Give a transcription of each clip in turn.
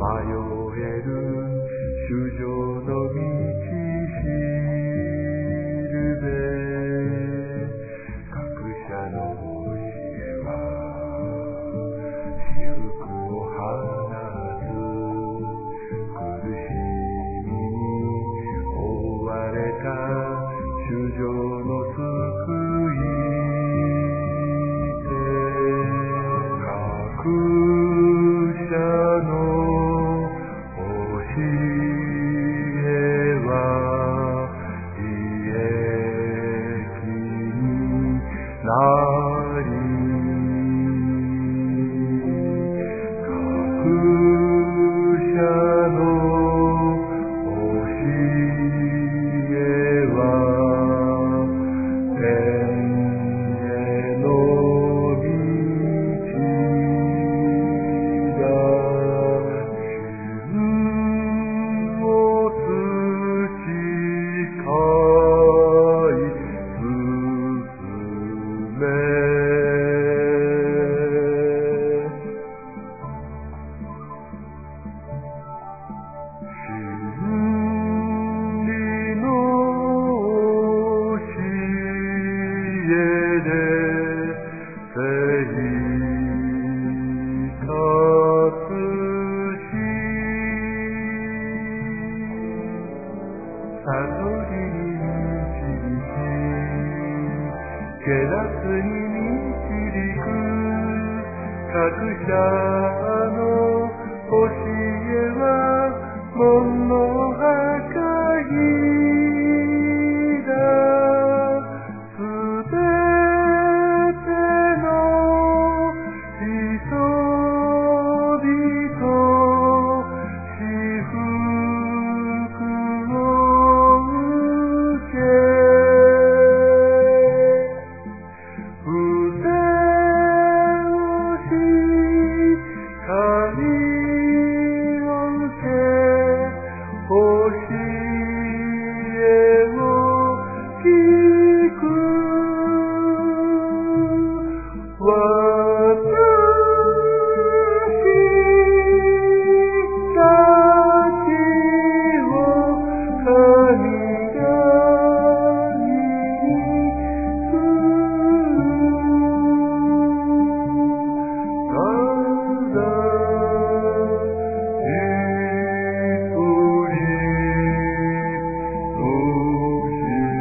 える衆生の道しるべ、各社の教えは至福を放つ。苦しみに追われた衆生の救い手、各社の教えは利益になり、各社の教えは天への道だ。旬を培い進め、真理の教えで生活し、悟りに導き、下脱に導く各社の教えは煩悩破壊だ。すべての人々至福を受け、不正をし神を受け、教えを聞く。私たちを神が導く。ただ一人の人、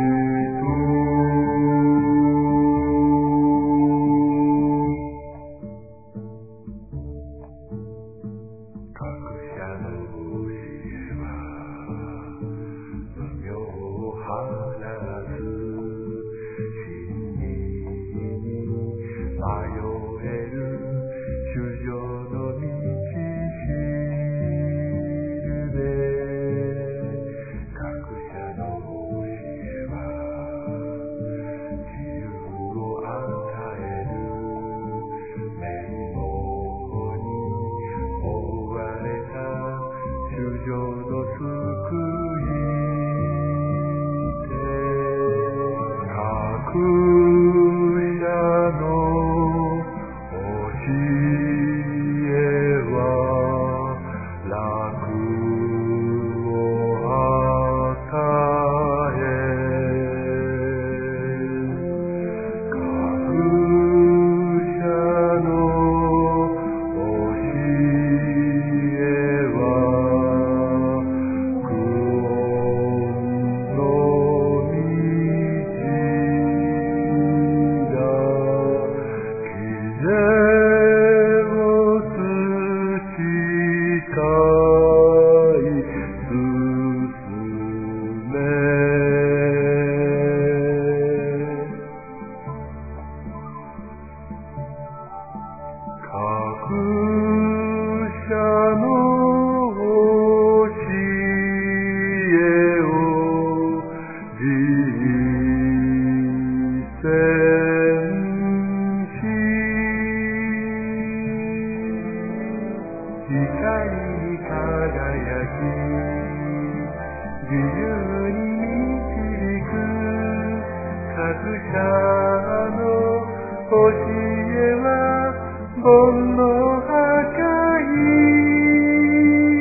各社の教えは無明を晴らす。真理に迷える衆生の道しるべ、各社の教えは自由を与える。名門に追われた衆生の救い手、各社の教えは楽を与え、各社の教えは苦の道だ。きぜを培い進め、各社の教えを実践し、光に輝き、自由に導く各社の教えは煩悩破壊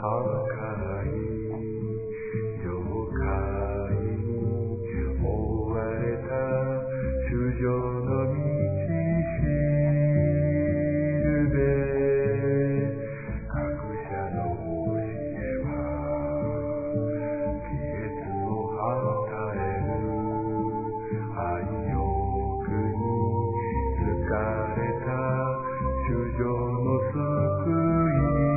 い了解に追われた衆生の道しるべ各社の教えは帰結を与える愛欲に疲れた衆生の救い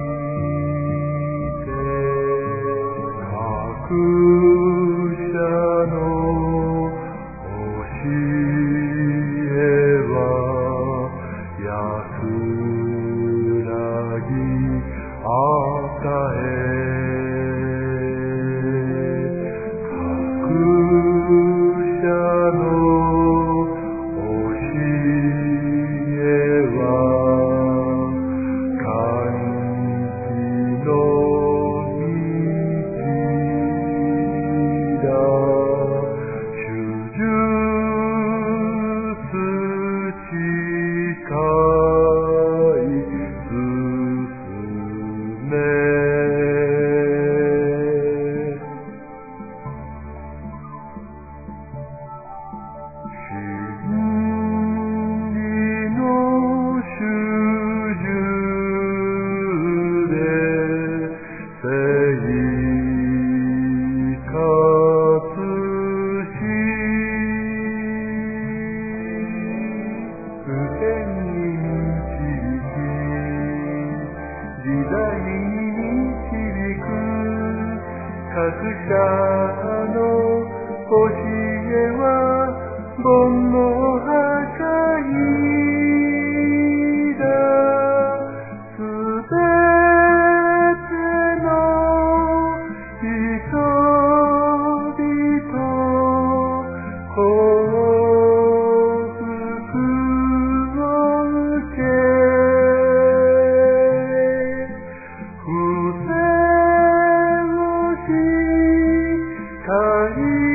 手各社の教えは安らぎ与え各社の教えは歓喜の道だ手術誓い進め真理の手術で生活し天に導き時代に導く各社の教えは煩悩破壊だすべての人々幸福を受け不正をし